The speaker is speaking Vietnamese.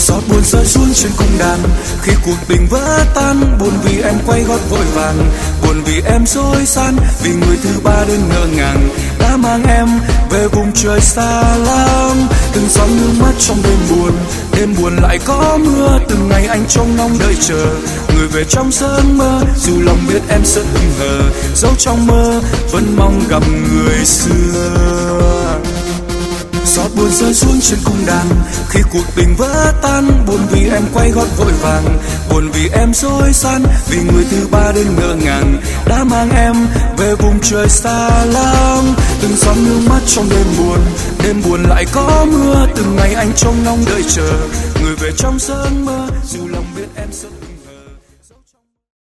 Giọt buồn rơi xuống trên cung đàn khi cuộc tình vỡ tan. Buồn vì em quay gót vội vàng, buồn vì em dối gian, vì người thứ ba đến ngỡ ngàng đã mang em về vùng trời xa lắm. Từng giọt nước mắt trong đêm buồn lại có mưa. Từng ngày anh trông ngóng đợi chờ người về trong giấc mơ, dù lòng biết em rất hững hờ, dẫu trong mơ vẫn mong gặp người xưa. Giọt buồn rơi xuống trên cung đàn khi cuộc tình vỡ tan. Buồn vì em quay gót vội vàng, buồn vì em dối gian, vì người thứ ba đến ngỡ ngàng đã mang em về vùng trời xa lắm. Từng giọt nước mắt trong đêm buồn lại có mưa. Từng ngày anh trông ngóng đợi chờ người về trong giấc mơ, dù lòng biết em rất